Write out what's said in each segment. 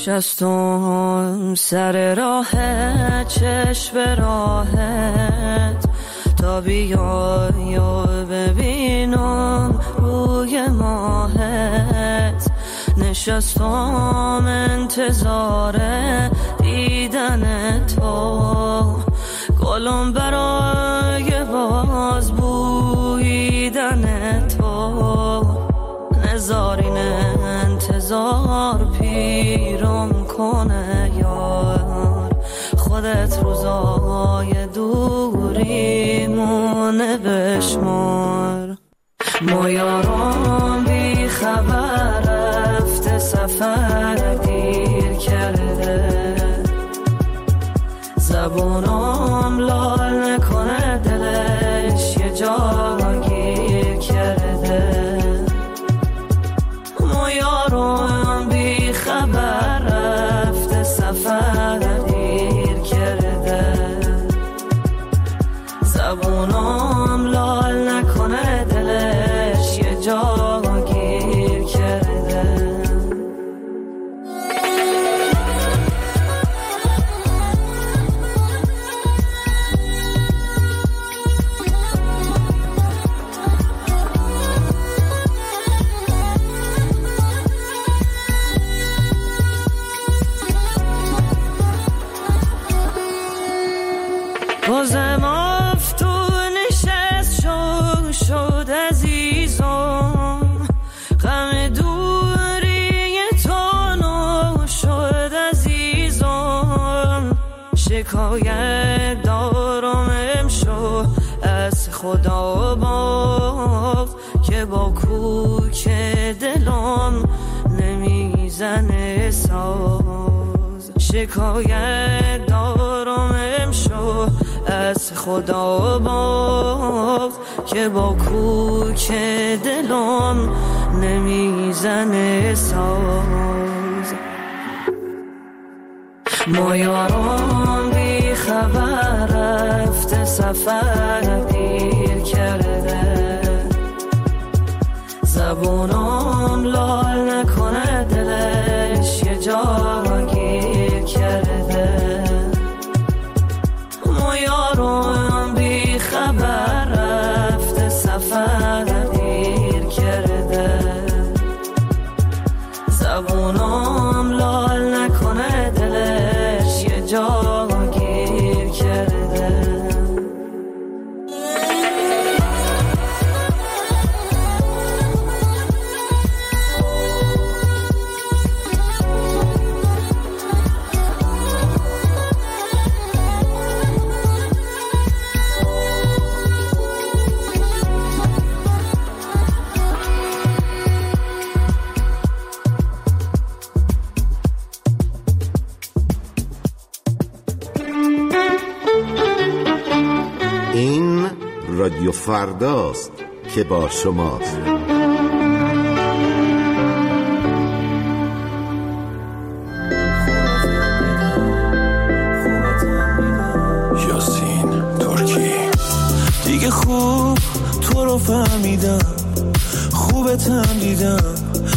نشستم سر راه چشم راهت تا بیای و ببینم روی ماهت. نشستم انتظار دیدن تو، گلم برای باز بویدن تو. نزارین انتظار پیرم کنه یار، خودت روزای دوریمونه بشمار. ما یارم بی خبر رفته سفر دیر کرده، زبونم لال نکنه دلش یه جا گیر کرده. ما یارم بی خبر رفته سفر دیر کرده، زبونم لال نکنه دلش یه جا گیر کرده. بازم افتون نشست شد عزیزم، غم دوری تو نو شد عزیزم. شکایت دارم امشو از خدا باز که با کوک دلم نمیزنه ساز. شکایت دارم امشو از خدا باز که با کوک دلم نمیزنه ساز. ما یارم بی خبر رفته سفر دیر کرده، زبونم لال نکنه دلش یه جا گیر کرده. ما یارم بی خبر رفته سفر دیر کرده، زبونم لال نکنه دلش یه جا گیر کرده. این رادیو فرداست که با شماست. یاسین ترکی. دیگه خوب تو رو فهمیدم، خوبتم دیدم،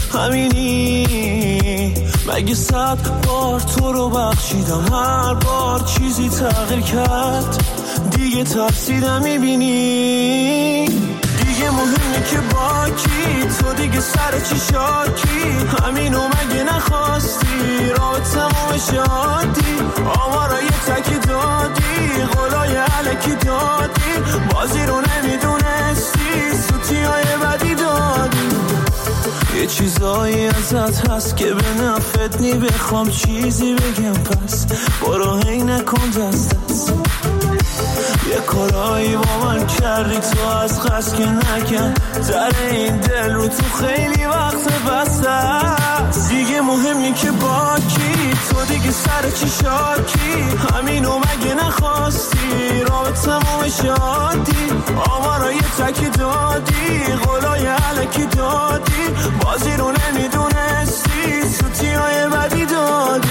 همینی. مگه 100 بار تو رو بخشیدم، هر بار چیزی تغییر کرد، دیگه ترسیدم میبینی. دیگه مهمه که با کی، تو دیگه سر چی شاکی، همینو مگه نخواستی راه تموم شادی. آمارا یه تکی دادی، قولای علکی دادی، بازی رو نمیدونستی، سوتی های بدی دادی. یه چیزایی ازت هست که به نفت نی، بخوام چیزی بگم پس برو هی نکن دست دست. یه کارایی با من کردی تو از قصد که نکن، در این دل رو تو خیلی وقت بسته است. دیگه مهمی که با کی، تو دیگه سر چی شاکی، همینو مگه نخواستی راه تموم شادی. آمارا یه تکی دادی، قولای علکی دادی، بازی رو نمیدونستی، سوتی های بدی دادی.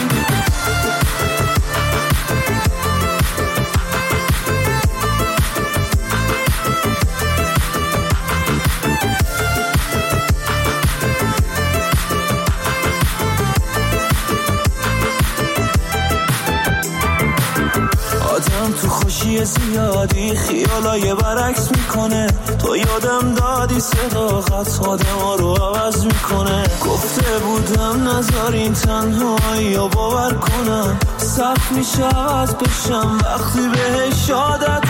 بازی زیادی خیالای برعکس میکنه. تو یادم دادی صداقت آدم رو عوض میکنه. گفته بودم نذارین تنهایی و باور کنم سخت میشه عوض بشم وقتی بهش عادت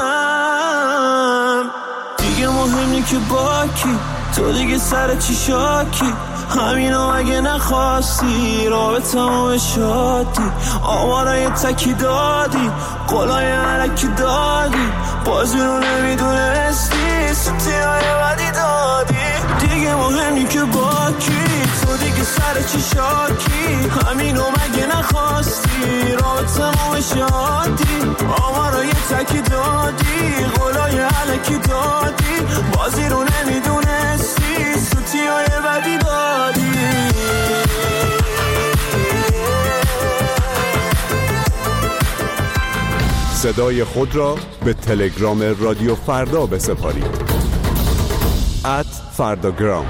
کنم. دیگه مهمی که با کی تو دیگه سر چی شاکی همینو اگه نخواستی رابطمو شادی آمارای تکی دادی قلای علکی دادی بازی رو نمیدونستی سوتیای بدی دادی. دیگه مهمی که با کی تو دیگه سر چی شاکی همینو مگه نخواستی رابطمو شادی آمارای تکی دادی قلای علکی دادی بازی رو نمیدونستی سوتیای بدی دادی. صدای خود را به تلگرام رادیو فردا بسپارید @فرداگرام.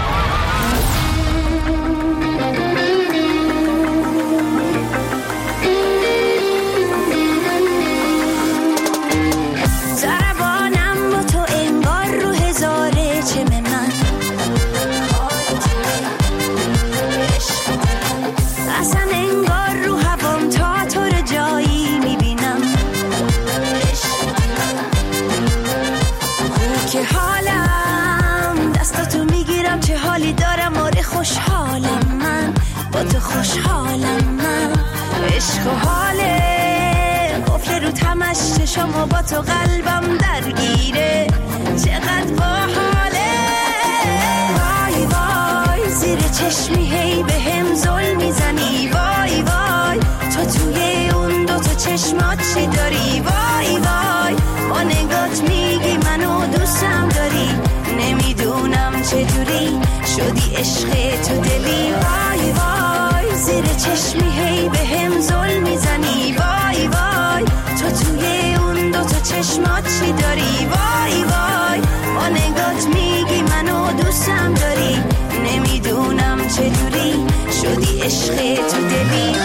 خوشحالم من عشق و حاله قفل رو تمش چشم با تو قلبم درگیره چقدر باحاله. وای وای زیر چشمی هی به هم ظلم میزنی وای وای تو توی اون دوتا چشمات چی داری وای وای با نگات میگی منو دوستم داری نمیدونم چجوری شدی عشق تو دلی وای وای زیر چشمی هی به هم ظلم میزنی وای وای تو توی اون دوتا چشمات چی داری وای وای با نگات میگی منو دوستم داری نمیدونم چجوری شدی عشق تو دلی.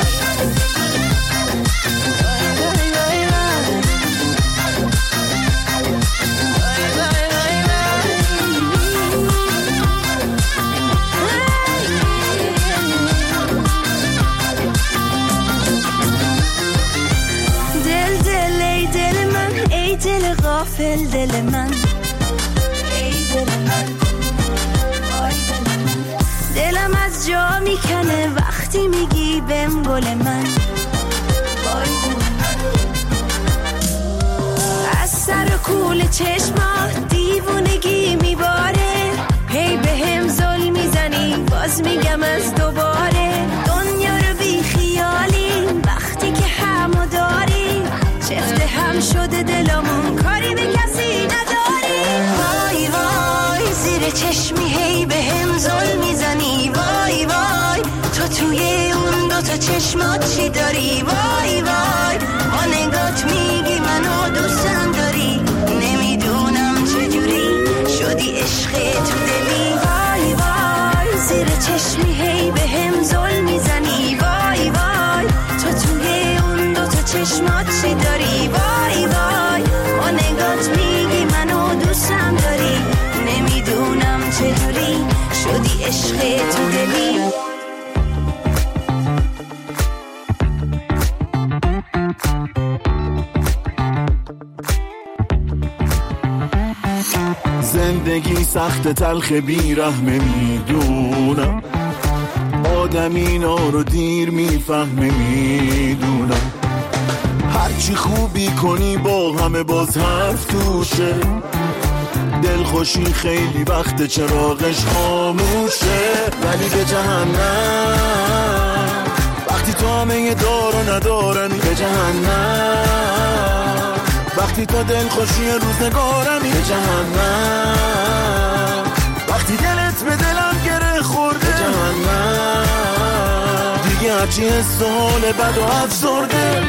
غافل دل من ای دل من آی دل من دلم از جا میکنه وقتی میگی بهم گل من آی دل من از سر و کول چشمات دیوونگی میباره هی بهم ظلم میزنی باز میگم از دوباره دنیا رو بی خیالی وقتی که همو داری چفت هم شده دلمون کاری به کسی نداری وای وای زیر چشمی هی به هم ظلم میزنی وای وای تو توی اون دوتا چشمات چی داری وای وای با نگات میگی منو دوستم داری نمیدونم چجوری شدی عشق تو دلی وای وای زیر چشمی هی به هم ظلم میزنی وای وای تو توی اون دوتا چشمات چی داری وای وای با نگات میگی منو دوستم داری نمیدونم چجوری شدی عشق تو دلی. زندگی سخت تلخ بیرحمه میدونم آدم اینا رو دیر میفهمه میدونم هرچی خوبی کنی با همه باز حرف توشه دلخوشی خیلی وقت چراغش خاموشه ولی به جهنم وقتی تو همه دار و ندارمی به جهنم وقتی تو دلخوشی روزگارمی به جهنم وقتی دلت به دلم گره خورده به جهنم دیگه هرچی حس و حال بد و افسرده.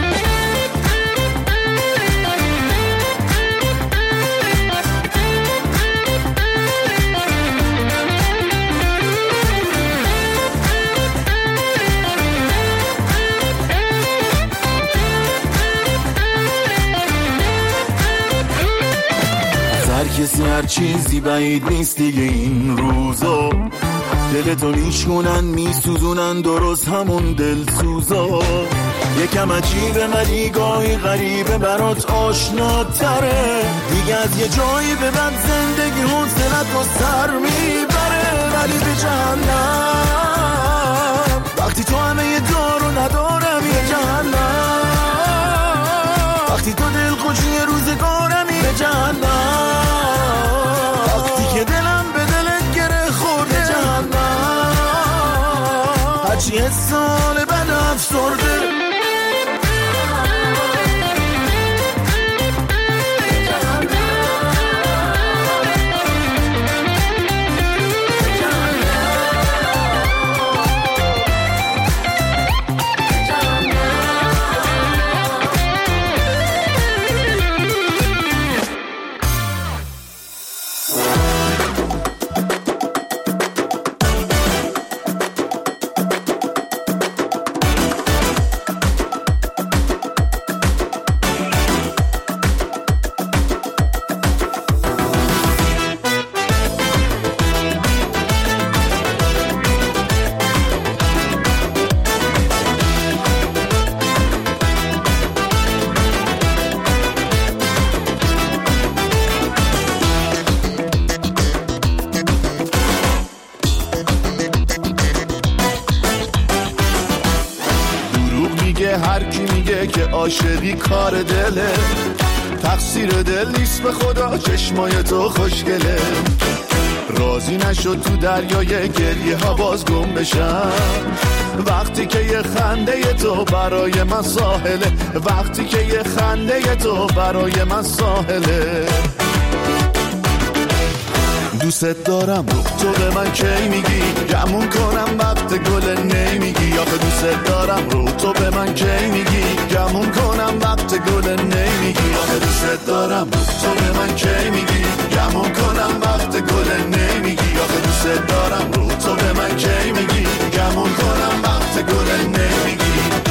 هر چیزی بعید نیست دیگه این روزا. دلتو میشکنن میسوزونن درست همون دلسوزا. یکم عجیبه ولی گاهی غریبه برات آشناتره. دیگه از یه جایی به بعد زندگی حوصلت رو سر میبره. ولی به جهنم وقتی تو همه یه دارو ندارم، یه جهنم وقتی تو دل خوشی روزگارمی، به جهنم وقتی که دلم به دلت گره خورده، جهنم هرچی سال بعد افسرده. هر کی میگه که عاشقی کار دله، تقصیر دل نیست به خدا، چشمای تو خوشگله. راضی نشد تو دریای گریه ها باز گم بشم، وقتی که یه خنده تو برای من ساحله، وقتی که یه خنده تو برای من ساحله. دوست دارم تو به من کی میگی، گمون کنم وقت گل نمیگی. آخه دوست دارم تو به من کی میگی، گمون کنم وقت گل نمیگی. آخه دوست دارم تو به من کی میگی، گمون کنم وقت گل نمیگی. آخه دوست دارم تو به من کی میگی، گمون کنم وقت گل نمیگی.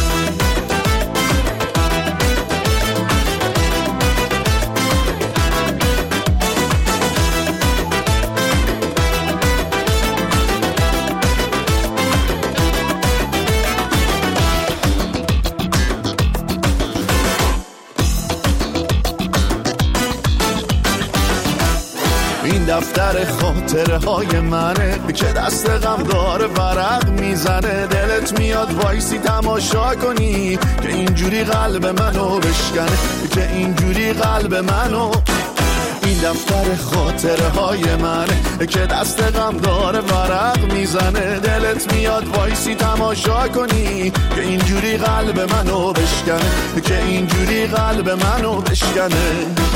دفتر خاطره های منه که دست غم داره ورق میزنه. دلت میاد وایسی تماشا کنی که اینجوری قلب منو بشکنه، که اینجوری قلب منو. این دفتر خاطره های منه که دست غم داره ورق میزنه. دلت میاد وایسی تماشا کنی که اینجوری قلب منو بشکنه، که اینجوری قلب منو بشکنه.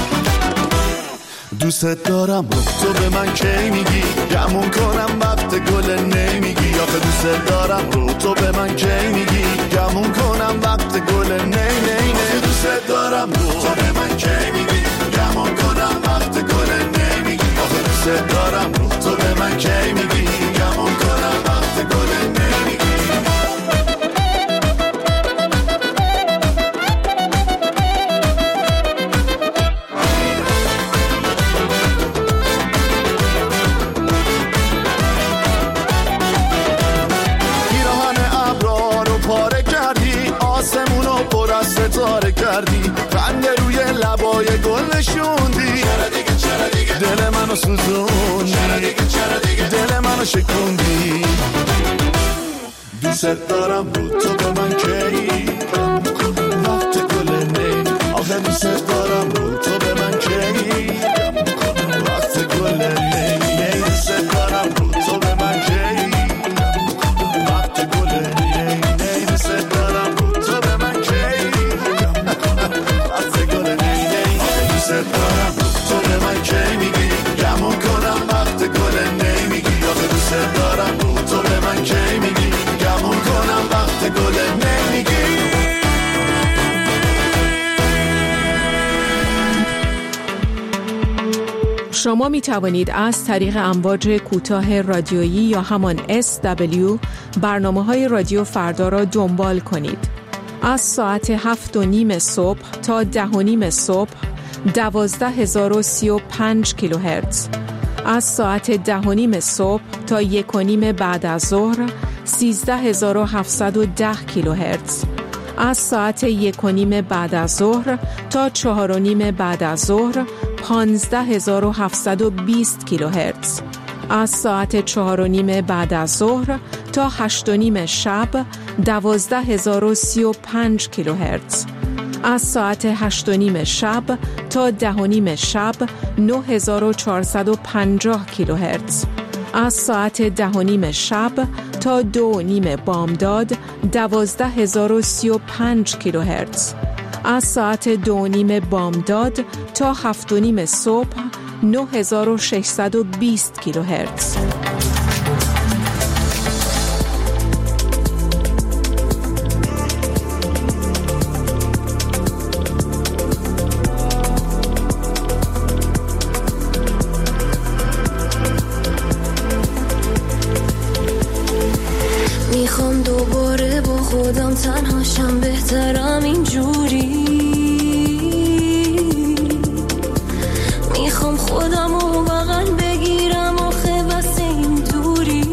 دوست دارم تو به من کی میگی، گمون کنم وقت گل نمیگی. آخه دوست دارم تو به من کی میگی، گمون کنم وقت گل نمیگی. دوست دارم تو به من کی میگی، گمون کنم وقت گل نمیگی. آخه دوست دارم تو به من کی میگی، گمون کنم وقت گل نمیگی. ستاره کردی، خنده روی لبای گل نشوندی. دل منو سوزوندی، دل منو شکوندی. دوست دارم تو به من کی، وقت گل نی. آخه دوست دارم تو به من کی، وقت گل نی. دوست دارم تو به من کی، وقت گل نی. دوست دارم تو به من کی، دوست دارم تو به من کی میگی، گمون کنم وقت گل نمیگی. آخه دوست دارم تو به من کی میگی، گمون کنم وقت گل نمیگی. شما می توانید از طریق امواج کوتاه رادیویی یا همان SW برنامه‌های رادیو فردا را دنبال کنید. از ساعت 7:30 صبح تا 10:30 صبح 12035 کیلوهرتز. از ساعت 10:30 صبح تا 1:30 بعد از ظهر 13710 کیلوهرتز. از ساعت 1:30 بعد از ظهر تا 4:30 بعد از ظهر 15720 کیلوهرتز. از ساعت 4:30 بعد از ظهر تا 8:30 شب 12035 کیلوهرتز. از ساعت 8:30 شب تا 10:30 شب 9450 کیلوهرتز. از ساعت 10:30 شب تا 2:30 بامداد 12035 کیلوهرتز. از ساعت 2:30 بامداد تا 7:30 صبح 9620 کیلوهرتز. میخوام دوباره با خودم تنهاشم، بهترم اینجوری. میخوام خودم رو بغل بگیرم، آخه بس این دوری.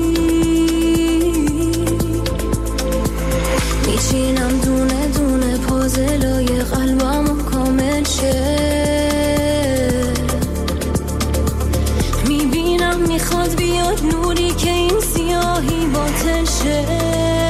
میچینم دونه دونه پازلای قلبم رو کامل شه. میبینم میخواد بیاد نوری که این سیاهی باطل شه.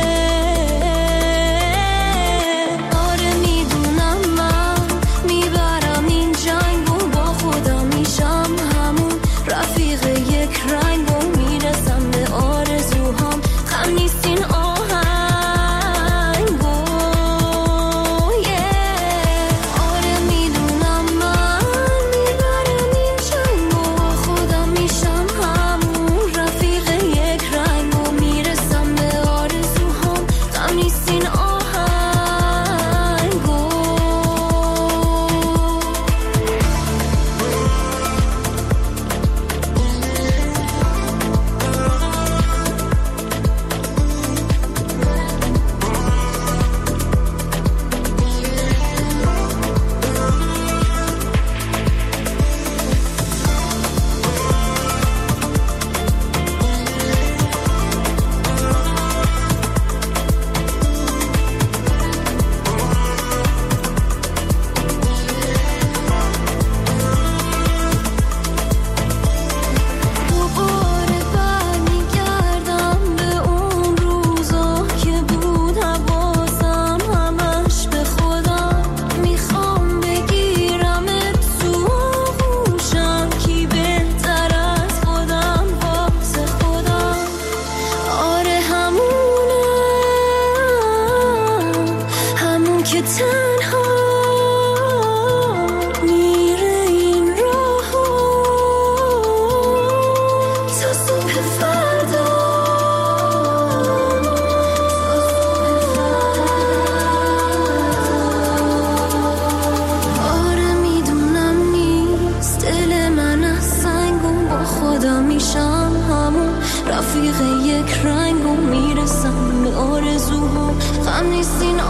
رفیق یک رنگ و میرسم به آرزوها، غم نیست این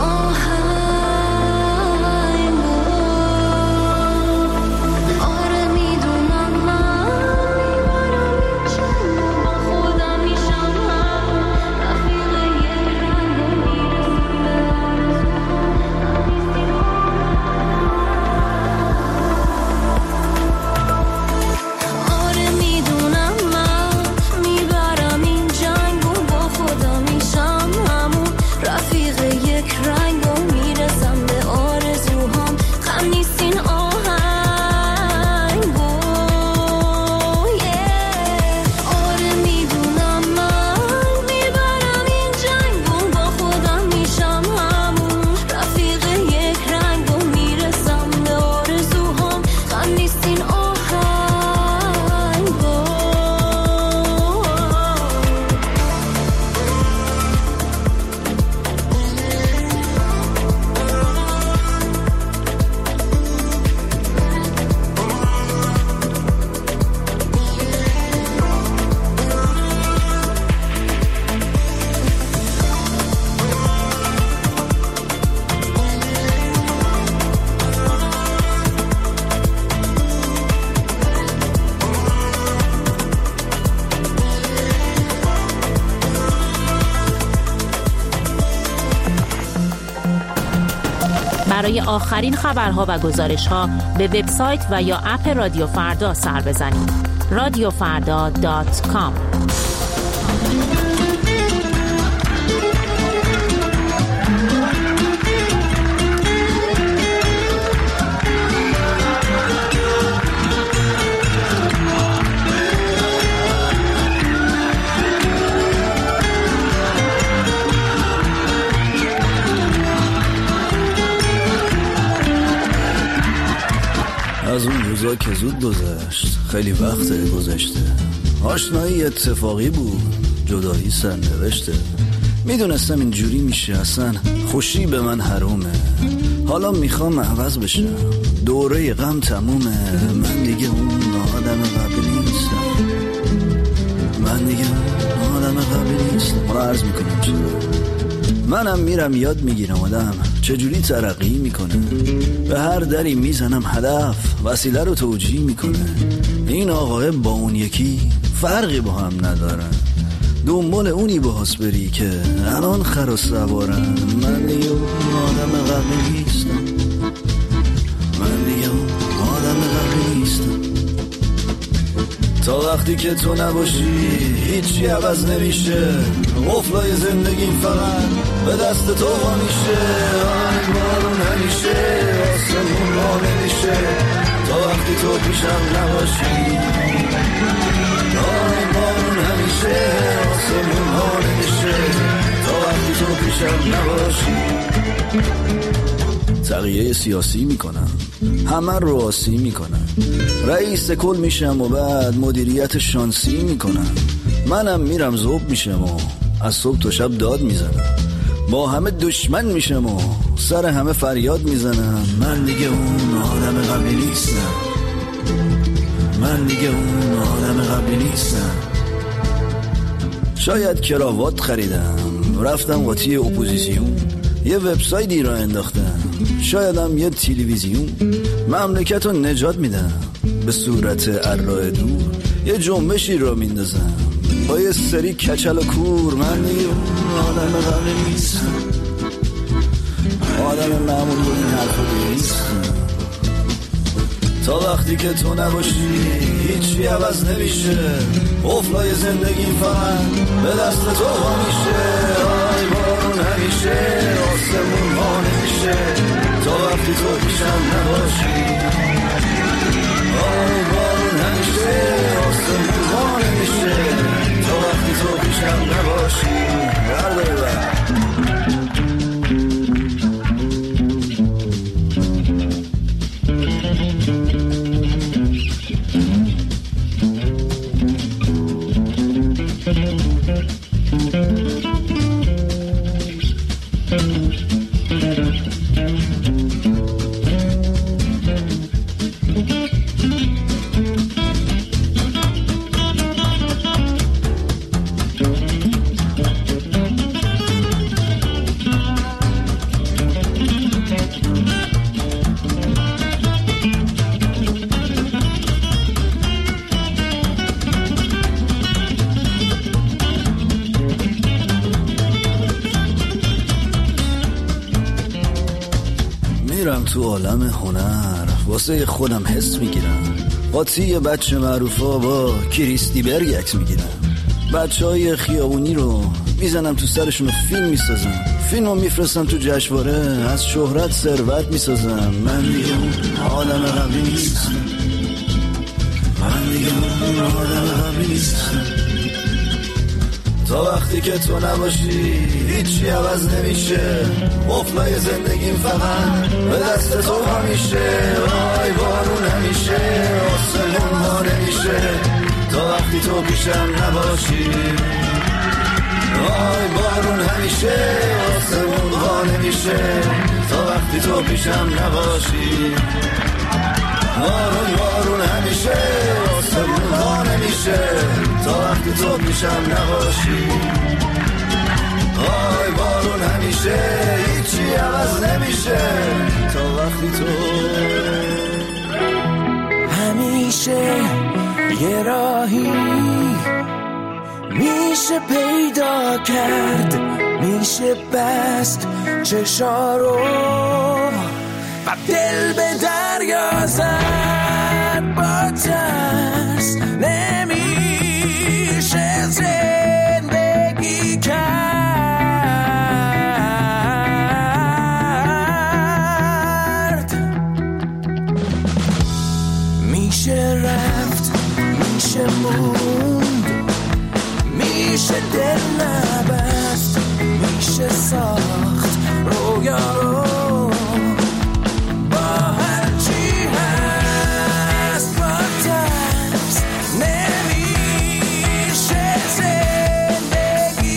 آهنگ. آره میدونم من میبرم این چند با خودم میشم هم رفیق یک رنگ و میرسم به آرزوها، غم نیست این آهنگ. آره میدونم من میبرم این جنگ و با خودم میشم همون رفیق یک رنگ و برای آخرین خبرها و گزارش‌ها به وبسایت و یا اپ رادیو فردا سر بزنید. radiofrda.com. از اون روزا که زود گذشت، خیلی وقت گذشته. آشنایی اتفاقی بود، جدایی سرنوشته. میدونستم اینجوری میشه، اصلا خوشی به من حرومه. حالا میخوام عوض بشم، دوره غم تمومه. من دیگه اون آدم قبلی نیستم، من دیگه اون آدم قبلی نیستم. حالا عرض میکنم چرا. منم میرم یاد میگیرم آدم چجوری ترقی میکنه. به هر دری میزنم هدف وسیله رو توجیه میکنه. این آقای با اون یکی فرقی با هم ندارن، دنبال اونی باز بری که الان خر و سوارن. من دیگه اون آدم قبلی نیستم، من دیگه اون آدم قبلی نیستم. تا وقتی که تو نباشی هیچی عوض نمیشه. قفلای زندگیم فقط به دست تو وا میشه. آی بارون همیشه آسمون وا نمیشه تا وقتی تو پیشم نباشی. آی بارون همیشه آسمون وا نمیشه تا وقتی تو پیشم نباشی. تغییه سیاسی میکنم، همه رو آسی میکنم. رئیس کل میشم و بعد مدیریت شانسی میکنم. منم میرم ذوب میشم و از صبح تا شب داد میزنم. با همه دشمن میشم و سر همه فریاد میزنم. من دیگه اون آدم قبلی نیستم، من دیگه اون آدم قبلی نیستم. شاید کراوات خریدم، رفتم قاطی اپوزیسیون، یه وبسایتی را انداختم. شایدم یه تلویزیون مملکت رو نجات میدم. به صورت ارائه دور یه جنبشی را میندازم با یه سری کچل و کور. من دیگه آدم قبلی نیستم، آدم معمول بود این حرفا نیستم. تا وقتی که تو نباشی هیچی عوض نمیشه. قفلای زندگی فقط به دست تو وا میشه. آی بارون همیشه آسمون وا نمیشه تا وقتی تو پیشم نباشی. آی بارون همیشه آسمون وا نمیشه تا وقتی تو پیشم نباشی. برداره تو عالم هنر واسه خودم حس میگیرم. قاطی بچه معروفا با کریستی برگ عکس میگیرم. بچهای خیابونی رو میزنم تو سرشون و فیلم میسازم. فیلمو میفرستم تو جشنواره، از شهرت ثروت میسازم. من دیگه اون آدم قبلی نیستم، من دیگه اون آدم قبلی نیستم. تا وقتی که تو نباشی هیچی عوض نمیشه. قفلای زندگیم فقط به دست تو همیشه. آی بارون همیشه آسمون وا نمیشه تا وقتی تو پیشم نباشی. آی بارون همیشه آسمون وا نمیشه تا وقتی تو پیشم نباشی. بارون بارون همیشه آسمون وا نمیشه تا وقتی تو پیشم نباشی. آی بارون همیشه هیچی عوض نمیشه تا وقتی تو. همیشه یه راهی میشه پیدا کرد، میشه بست چشا رو و دل به دریا زد با ترس نمیشه زندگی کرد. میشه رفت میشه موند میشه دل نبست میشه ساخت رویا رو با هرچی هست با ترس نمیشه زندگی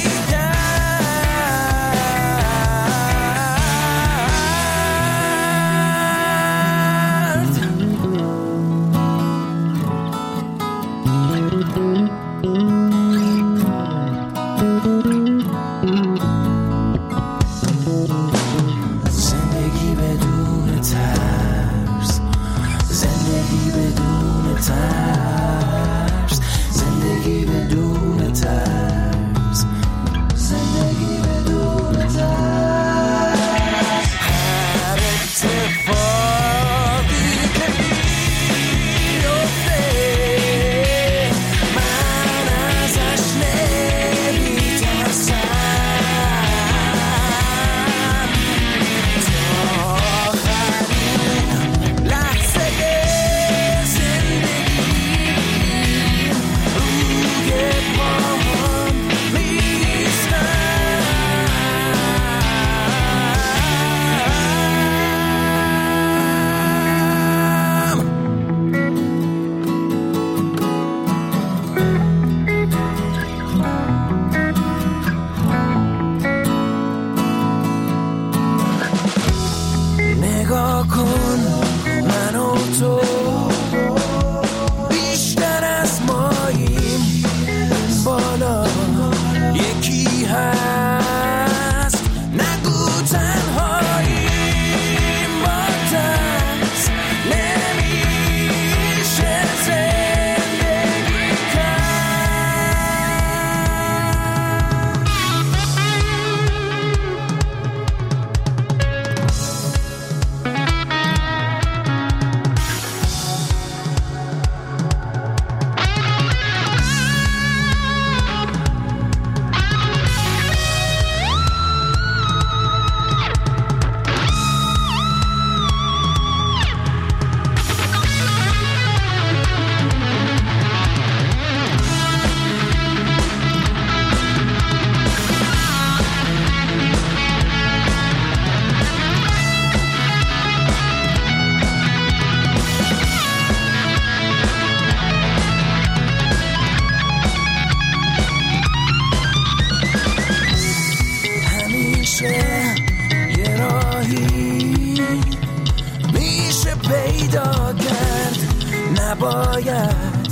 نباید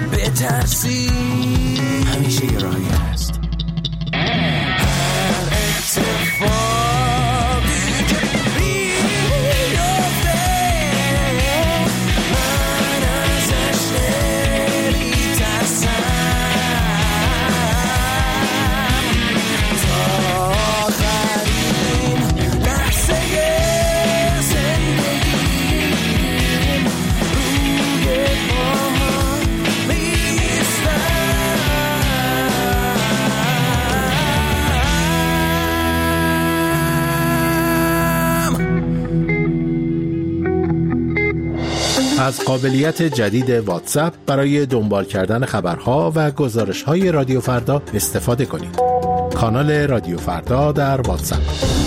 بترسی همیشه یه راهی هست. هر اتفاقی که بیفته من ازش نمیترسم تا آخرین لحظه زندگیم روی پاهم از قابلیت جدید واتساپ برای دنبال کردن خبرها و گزارش‌های رادیو فردا استفاده کنید. کانال رادیو فردا در واتساپ.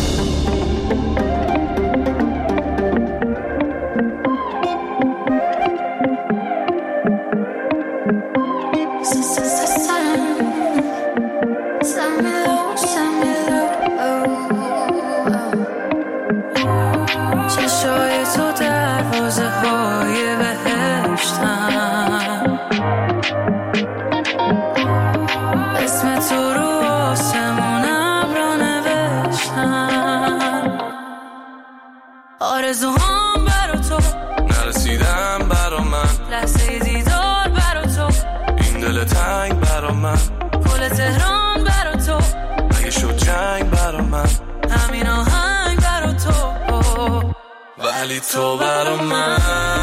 آرزوهام برا تو نرسیدم برا من، لحظه دیدار برا تو، این دل تنگ برا من، پل تهران برا تو، اگه شد جنگ برا من، همین آهنگ برا تو، و ولی تو برا من،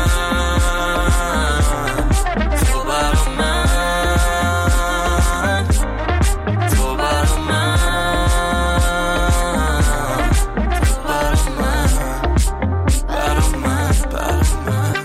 تو برا من، تو برا من، تو برا من، برا من، برا من.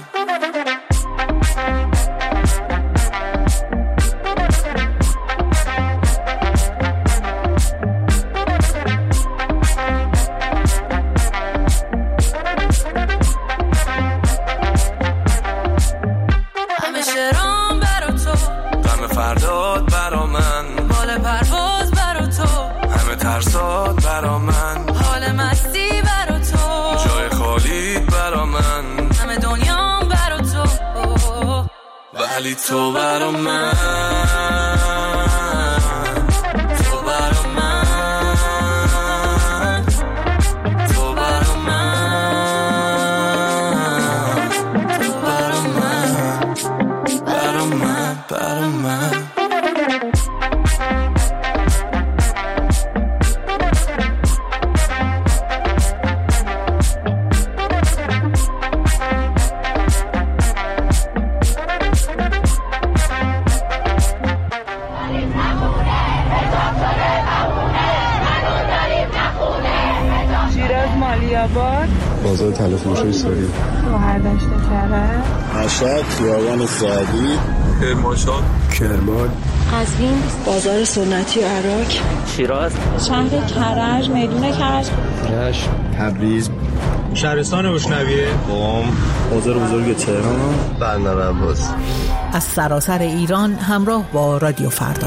ولی تو برا من، تو برا من، تو برا من، تو برا من، برا من، برا من. بازار تلفروشی ساری، شهردشت کرد، مشهد، خیابان سعدی، کرمانشاه، کرمان، قزوین، بازار سنتی عراق، شیراز، شهر کرج، میدون کرج، رشت، تبریز، شهرستان اشنویه، قم، بازار بزرگ تهران، بندر عباس. از سراسر ایران همراه با رادیو فردا.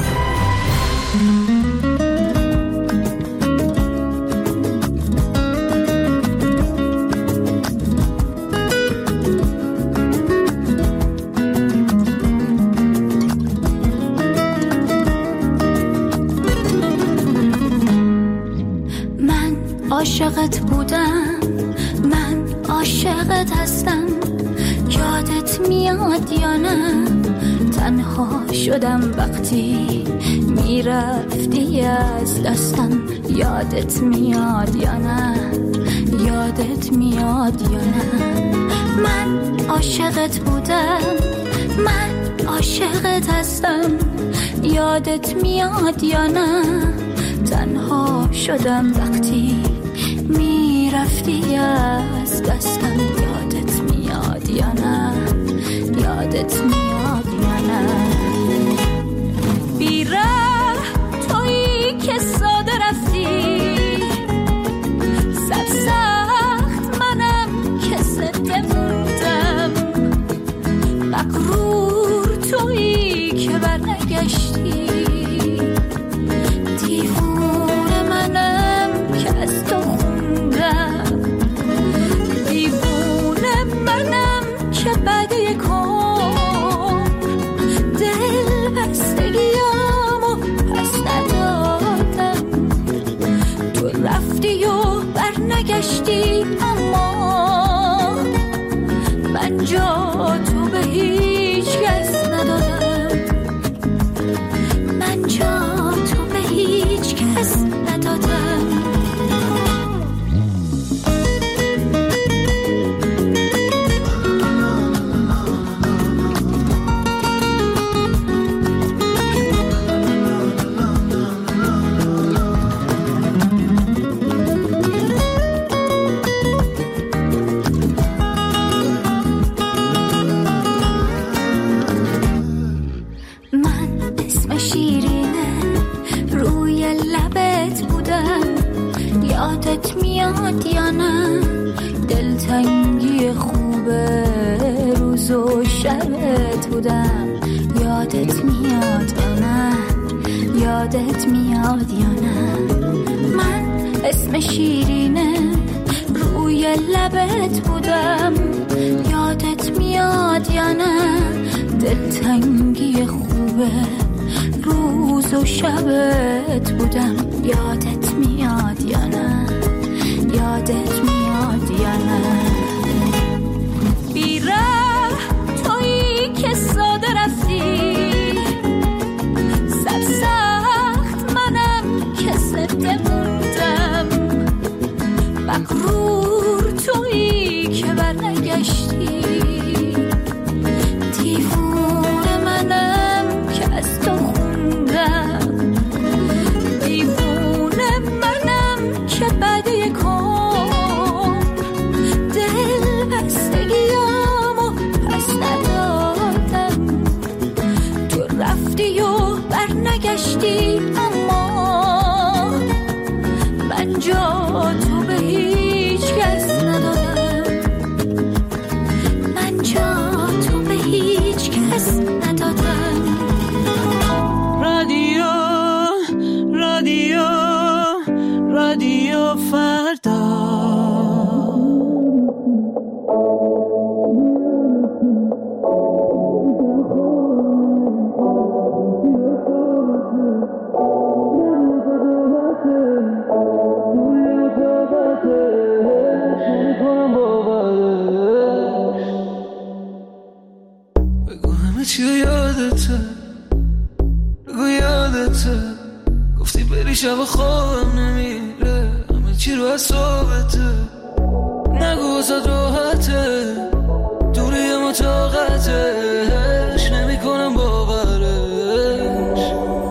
عاشقت بودم، من عاشقت هستم، یادت میاد یا نه؟ تنها شدم وقتی میرفتی از دستم، یادت میاد یا نه؟ یادت میاد یا نه؟ من عاشقت بودم، من عاشقت هستم، یادت میاد یا نه؟ تنها شدم وقتی میرفتی از دستم، یادت میاد یا نه؟ یادت میاد یا نه؟ بیره تویی که ساده رفتی، سرسخت منم که زنده موندم، مغرور تویی که برنگشتی، دیوونه منم که از تو خوندم، دیوونه منم که بعد یک عمر دل بستگیامو پس ندادم، تو رفتی و برنگشتی، اما من جا تو به هیچ کس ندادم، من جا تو به هیچ کس ندادم. یادت میاد یا نه؟ دلتنگی خوبه روز و شبت بودم، یادت میاد یا نه؟ یادت میاد یا نه؟ من اسم شیرینه روی لبت بودم، یادت میاد یا نه؟ دلتنگی خوبه روز و شبت بودم، یادت میاد یا نه؟ یادت میاد یا نه؟ بیره تویی که ساده رفتی، سرسخت منم که زنده موندم، مغرور تویی که گذشتی اما من جا تو به هیچ کس ندادم، من جا تو به هیچ کس ندادم. رادیو رادیو رادیو فردا. چی یادته بگو یادته گفتی بری شب خوابم نمیره همه چی رو اصابته نگو واسه راحته دوری اما طاقتش نمی کنم باورش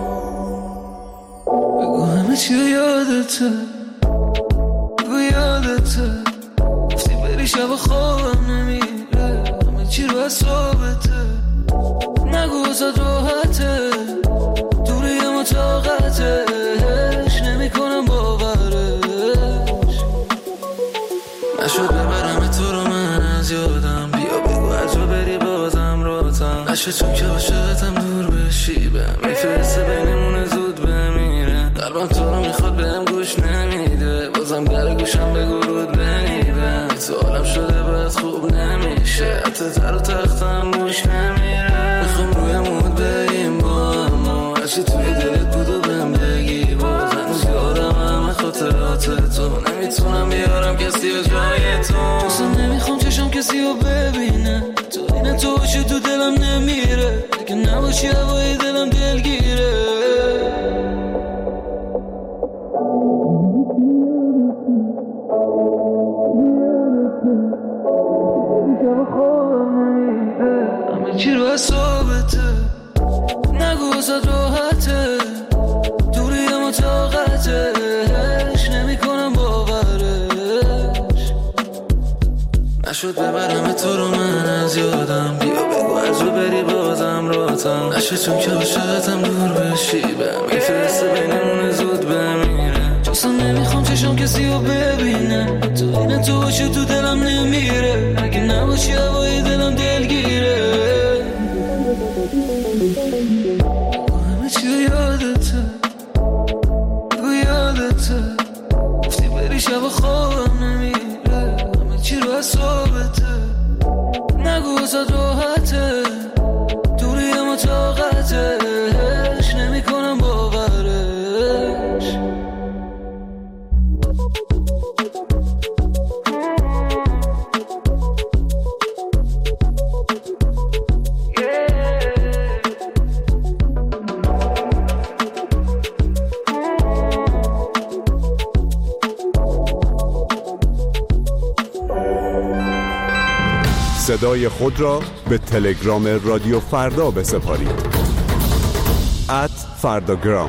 بگو همه چی یادته بگو یادته گفتی بری شب خوابم نمیره همه چی رو اصابته نگو واسه راحته دوری اما طاقتش نمی کنم باورش نشد ببرم تو رو من از یادم بیا بگو هر جا بری بازم راتم نشد چون که عاشقتم دور بشی بهم میفرسته بینمون زود بمیره قلبم تو رو میخواد بهم گوش نمیده بازم در گوشم بگو رود بمیده تو عالم شده بعد خوب نمیشه حتی تر و تختم گوش نمیره میخوام روی مود بریم با اما هرچی توی دلت بود و بهم بگی باز هنوز یادم همه خاطرات تو نمیتونم بیارم کسی و جای تو اصلا نمیخوام چشم کسی رو ببینه تو اینه تو باشی تو دلم نمیره که نباشی هوای دلم دلگیره همه چی رو اصابته نگو واسه راحته دوری اما طاقتش نمی کنم باورش نشد ببرم تو رو من از یادم بیا بگو هر جا بری بازم راتم نشد چون که عاشقتم دور بشی بهم میفرسته بینمون زود بمیره چون نمیخوام چشم کسی رو ببینه تو اینه تو باشی تو دلم نمیره اگه نباشی هوای دلم دلگیره همه چی یادته بگو یادته گفتی بری شب خوابم نمیره همه چی رو اصابته نگو واسه راحته دوری اما طاقتش نمی کنم باورش صدای خود را به تلگرام رادیو فردا بسپارید @فرداگرام.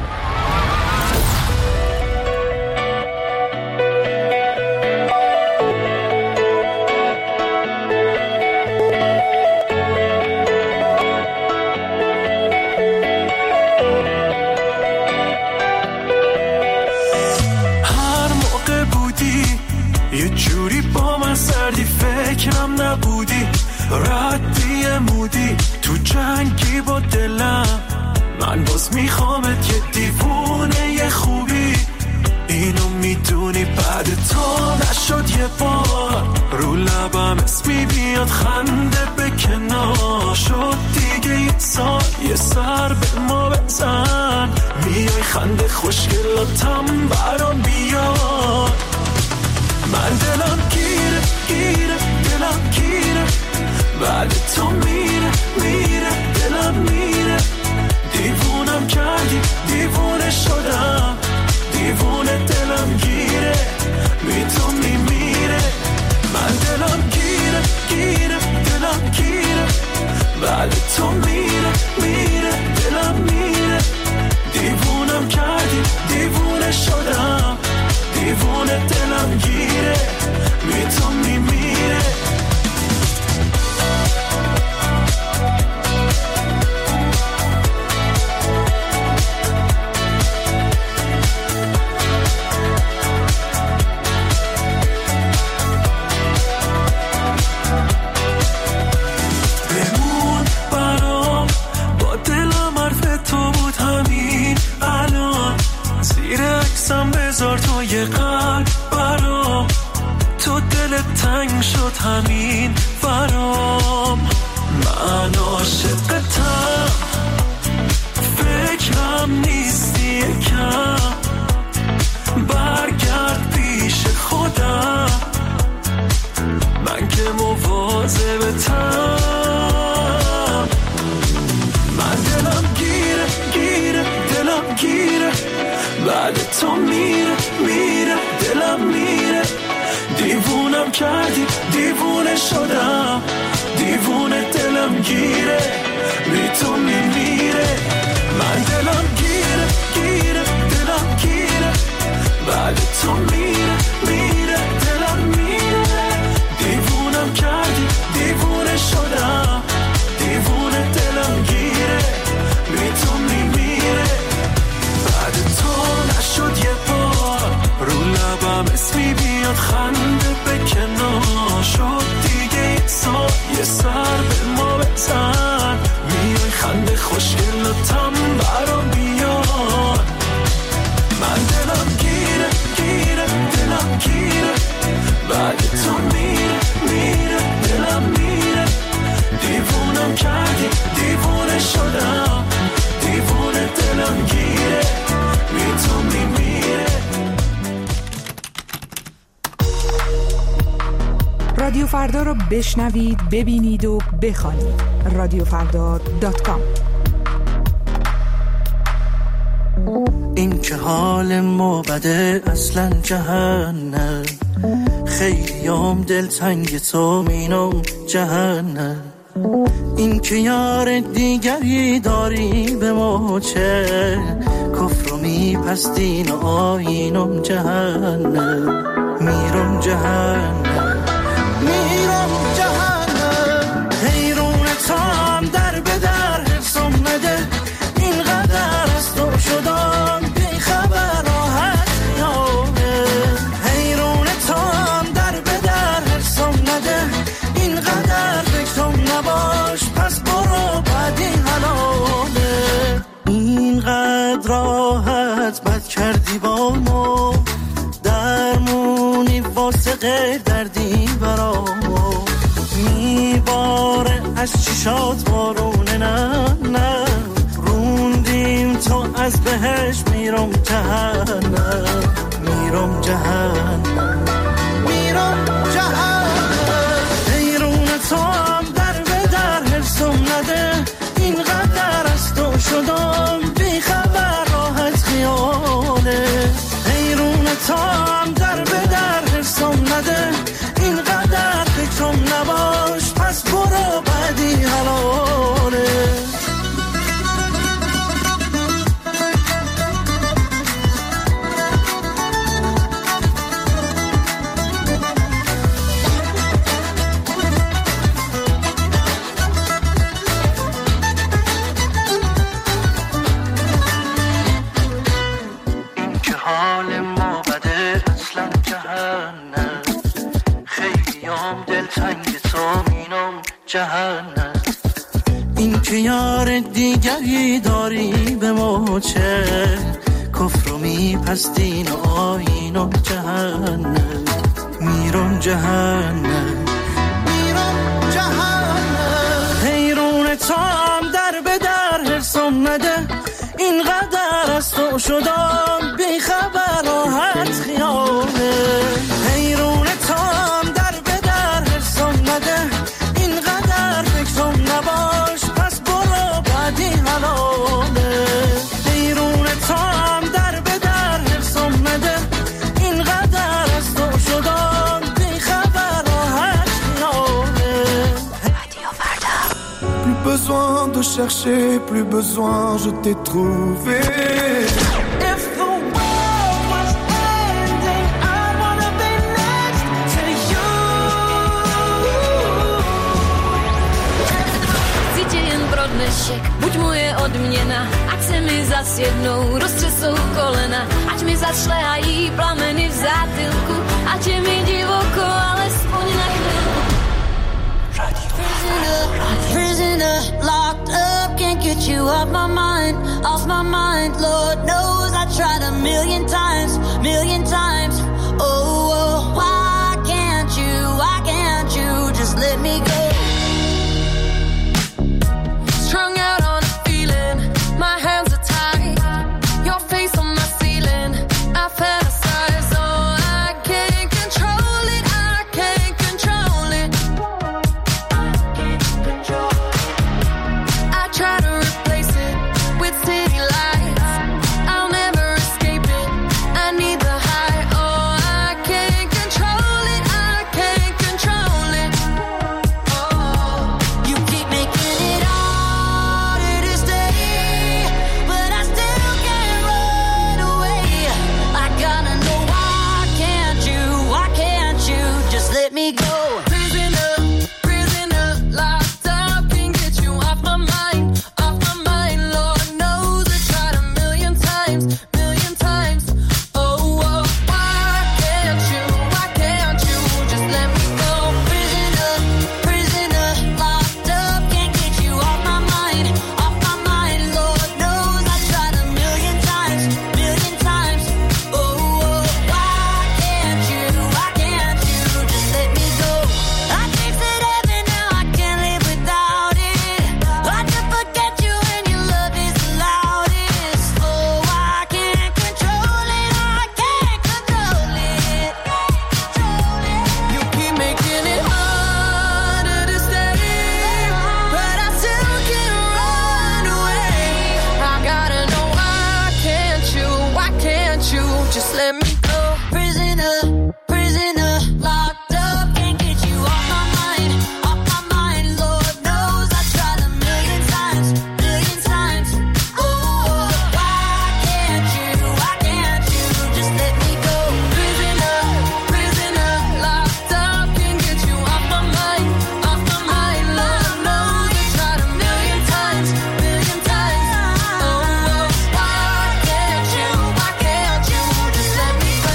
هر موقع بودی یه جوری با من سردی فکرم نبودی ردی مودی تو جنگی با دلم من باز میخوامت یه دیوونه یه خوبی اینو میدونی بعد تو نشد یه بار رو لبم اسمی بیاد خنده به کنار شد دیگه یه سال یه سر به ما بزن میای خنده خوشگلاتم برام بیاد من دلم گیره گیره دلم گیره بعد تو میره میره دلم میره دیوونم کردی دیوونه شدم دیوونه دلم گیره تو میمیره من دلم گیره گیره دلم گیره بعد تو میره میره دلم میره دیوونم کردی دیوونه شدم دیوونه دلم گیره تو میمیره تنگ شد همین برام. من عاشقتم، فکرم نیستی یکم، برگرد پیش خودم، من که مواظبتم. من دلم گیره گیره، دلم گیره، بعد تو میره میره، دلم میره. دیوونم کردی، دیوونه شدم، دیوونه دلم گیره، بی تو میمیره. من دلم گیره گیره، دلم گیره، بعد تو میره میره، دلم میره. دیوونم کردی، دیوونه شدم، دیوونه دلم گیره، بی تو میمیره. بعد تو نشد یه بار رو لبم اسمی بیاد، خنده به کنار شد دیگه، یه سر به ما بزن، میای خنده خوشگلتم برام بیاد. من دلم گیره گیره، دلم گیره، بعد تو میره میره، دلم میره. دیوونم کردی، دیوونه شدم، دیوونه دلم گیره، بی تو میمیره. رادیو فردا رو بشنوید، ببینید و بخوانید. رادیوفردا.com. این که حال ما بده اصلا جهنم، خیلیام دلتنگ تو مینم جهنم. این که یار دیگری داری به ما چه، کفر و میپستین و آینم جهنم، میرم جهنم، میرم جهنم. حیرون تام در به در حفظم نده، اینقدر از تو شدم بی خبر راحت میامه. حیرون تام در به در حفظم نده، اینقدر فکرم نباش، پس برو بعدی حلاله. اینقدر راحت بد کردی با ما، درمونی واسه غیر دردی برام. میباره از چشات بارونه، نه نه روندیم تو از بهش، میرم جهنم، میرم جهنم، میرم جهنم. حیرون تو هم در به در حفظم نده، اینقدر از تو شدم بی خبر راحت خیاله. حیرون تو هم در به در حفظم نده، اینقدر فکرم نباش، پس برو بعدی حلاله. این که حال ما بده اصلا جهنم، خیلیام دلتنگ تو مینم جهنم. این که یار دیگری داری به ما چه، کفر و میپستین و آینم جهنم، میرم جهنم، میرم جهنم. حیرون تو هم در به در حفظم نده، اینقدر از تو شدم بی خبر راحت خیاله. حیرون تو هم در به در حفظم نده، اینقدر فکرم نباش، پس برو بعدی حلاله. حیرون تو هم در به در حفظم نده، اینقدر از تو شدم بی خبر راحت خیاله. رادیو فردا. Plus besoin de chercher, plus besoin, je t'ai trouvé. Buď moje odměna, ať se mi zas jednou roztřesou kolena, ať mi zašlehají plameny v zátylku, ať je mi divoko, alespoň na chvíli. Prisoner, locked up, can't get you off my mind, off my mind. Lord knows I tried a million times, oh, why can't you, why me go. Prisoner, prisoner, locked up, can't get you off my mind, off my mind. Lord knows I tried a million times, million times. Oh, oh, why can't you just let me go? Prisoner, prisoner, locked up, can't get you off my mind, off my mind. Lord knows I tried a million times, million times. Oh, oh, why can't you just let me go? I tasted heaven, now I can't live without it. I can forget you when your love is the loudest. Oh, I can't control it, I can't control it. You keep making it harder to stay, but I still can't run away. I gotta know why can't you just let me go? Prisoner, prisoner, locked up, can't get you off my mind, off my mind. Lord knows I tried a million times, million times. Oh, why can't you just let me go? Prisoner, prisoner, locked up, can't get you off my mind, off my mind. Lord knows I tried a million times, million times. Oh, why can't you just let me go?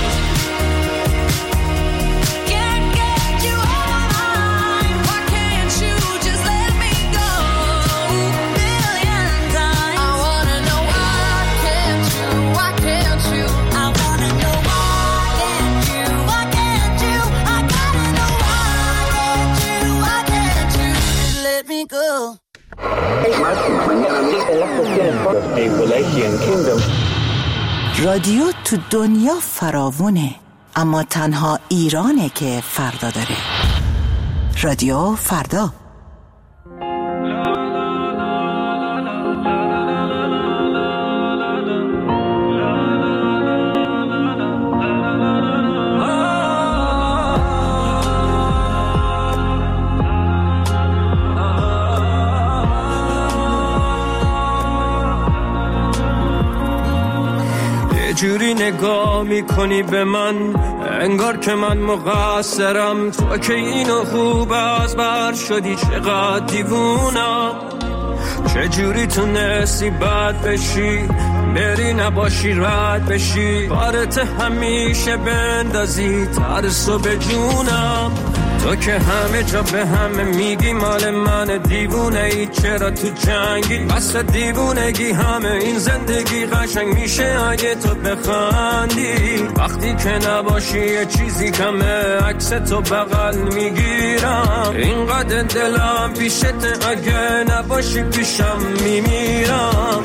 Can't get you off my mind, why can't you just let me go? Million times. I wanna know why can't you? I wanna know why can't you? I gotta know why can't you just let me go? رادیو تو دنیا فراوونه، اما تنها ایرانه که فردا داره. رادیو فردا. جوری نگاه میکنی به من انگار که من مقصرم. تو که اینو خوب از بر شدی، چقدر دیوونم. چه جوری تونستی بد بشی، بری نباشی رد بشی، بارت همیشه بندازی ترسو به جونم. تو که همه جا به همه میگی مال من، دیوونه ای چرا تو جنگی؟ بس دیوونگی همه این زندگی قشنگ میشه اگه تو بخندی. وقتی که نباشی یه چیزی کمه، عکس تو بغل میگیرم. اینقدر دلم پیشت، اگه نباشی پیشم میمیرم.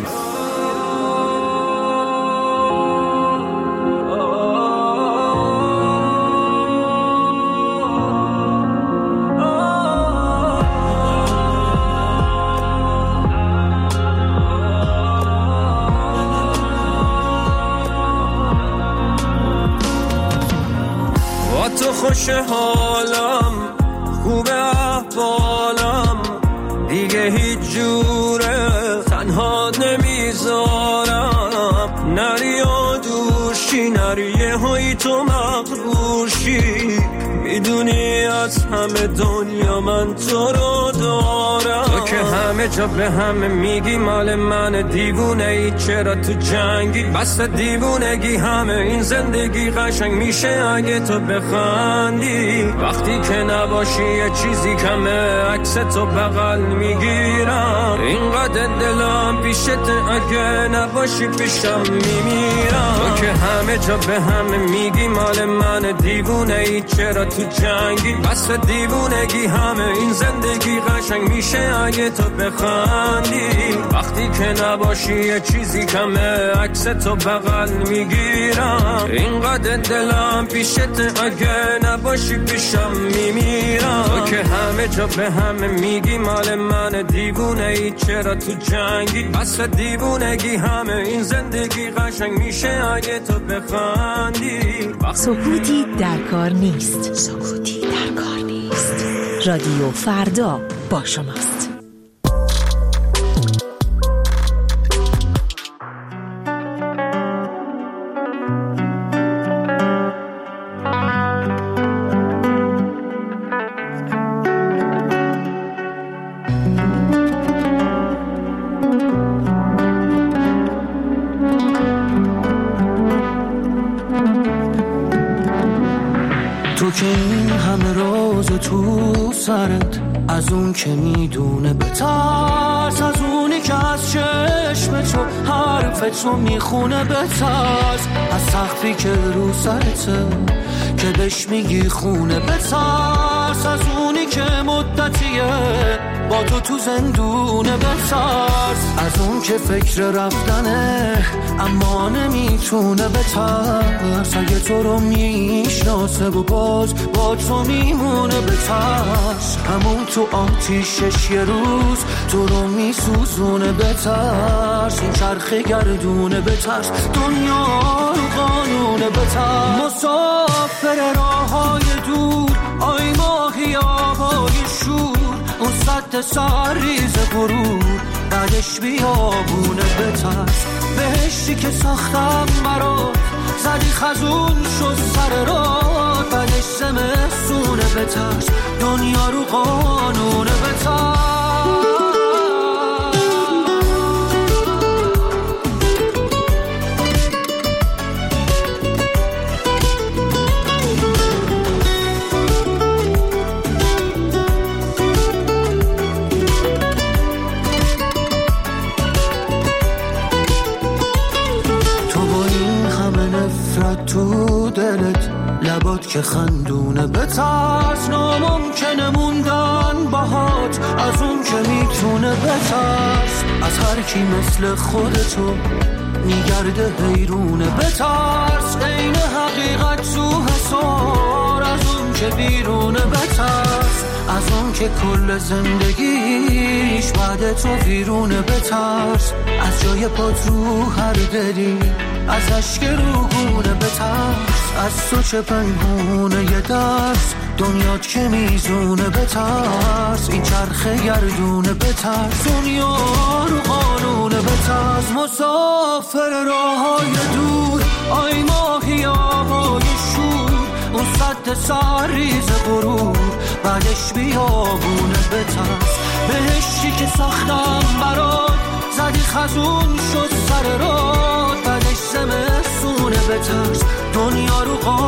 تو خوش حالم، خوب احوالم، دیگه هیچ جوره تنها نمیذارم. نری و دوشی، نری یه هایی تو مغروشی، میدونی از همه دنیا من تو رو دارم. تو که همه جا به همه میگی مال من، دیوونه ای چرا تو جنگی؟ بس دیوونگی همه این زندگی قشنگ میشه اگه تو بخندی. وقتی که نباشی یه چیزی کمه، عکس تو بغل میگیرم. اینقدر دلم پیشت، اگه نباشی پیشم میمیرم. تو که همه جا به همه میگی مال من، دیوونه ای چرا تو جنگی؟ بس دیوونگی همه این زندگی قشنگ میشه اگه تو بخندی. وقتی که نباشی یه چیزی کمه، عکس تو بغل میگیرم. اینقدر دلم پیشت، اگه نباشی پیشم میمیرم. تو که همه جا به همه میگی مال من، دیوونه ای چرا تو جنگی؟ بس دیوونگی همه این زندگی قشنگ میشه اگه تو بخندی. سکوتی در کار نیست. سکوتی در کار نیست. رادیو فردا با شماست. که این همه راز تو سرت، از اون که میدونه بترس، از اونی که از چشم تو حرفتو میخونه بترس، از سقفی که رو سرته که بهش میگی خونه بترس، از اونی که مدتیه با تو زندونه بترس، از اون که فکر رفتنه اما نمیتونه بترس، اگه تو رو میشناسه و باز با تو میمونه بترس، همون تو آتیشش یه روز تو رو میسوزونه بترس، این چرخه گردونه بترس، دنیا رو قانونه بترس، مسافر راههای دور آی ماهی آبای شور، اون سد سرریز غرور بعدش بیابونه بترس، بهشتی که ساختم برات زدی خزون شد سر راه، بعدش زمستونه بترس، دنیا رو قانونه بترس. تو دلت لبات که خندونه بترس، ناممکنه موندن باهات از اون که میتونه بترس، از هر کی مثل خودتو میگرده حیرونه بترس، عین حقیقت تو حسار از اون که بیرونه بترس، از اون که کل زندگیش بعد تو ویرونه بترس، از جای پات رو هر دلی از اشک روگونه بترس، از تو چه پنهونه یه درس دنیات که میزونه بترس، این چرخه گردونه بترس، دنیا رو قانونه بترس، مسافر راههای دور آی ماهی آبای شور، اون سد سرریز غرور بعدش بیابونه بترس، بهشتی که ساختم برات زدی خزون شد سر راه، بعدش زمستونه بترس، دنیا رو